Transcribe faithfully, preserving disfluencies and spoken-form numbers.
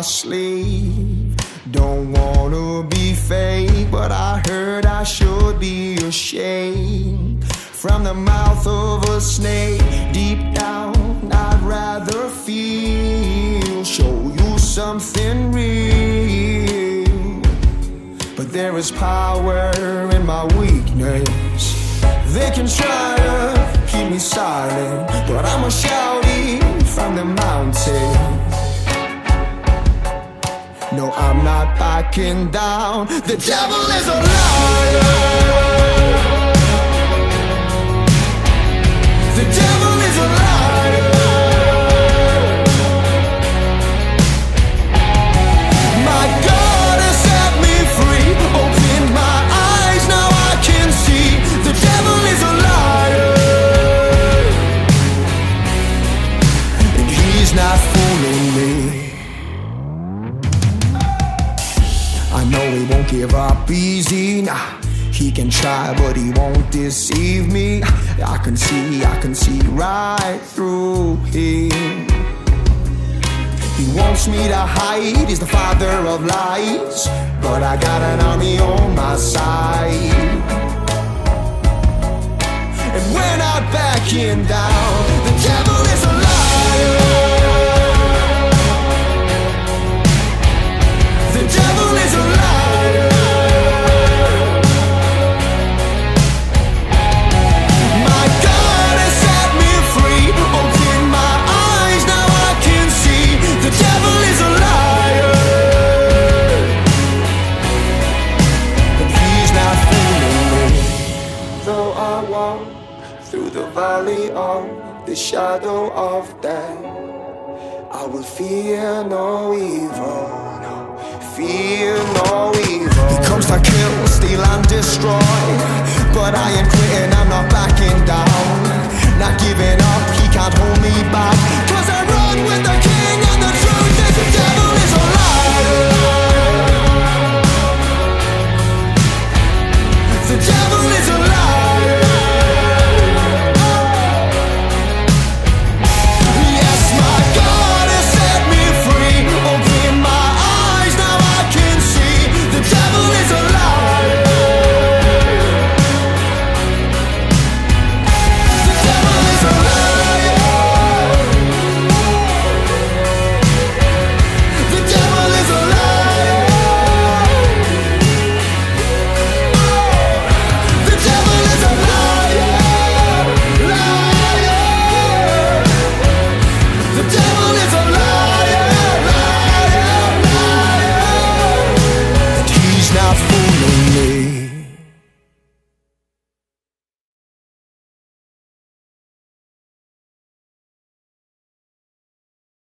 sleeve. Don't wanna be fake, but I heard I should be ashamed. From the mouth of a snake, deep down I'd rather feel. Show you something real. But there is power in my weakness. They can try to keep me silent, but I'ma shout it from the mountain. No, I'm not backing down. The devil is a liar. The devil is a liar. My God has set me free. Open my eyes, now I can see. The devil is a liar, and he's not fooling me. I know he won't give up easy, nah. He can try, but he won't deceive me. I can see, I can see right through him. He wants me to hide, he's the father of lies, but I got an army on my side. And we're not backing down. The devil is a liar. The devil is a liar. My God has set me free. Open my eyes, now I can see. The devil is a liar, but he's not fooling me. Though I walk through the valley of the shadow of death, I will fear no evil, no, fear no evil. He comes to kill, steal and destroy, but I ain't quitting, I'm not backing down. Not giving up, he can't hold me back.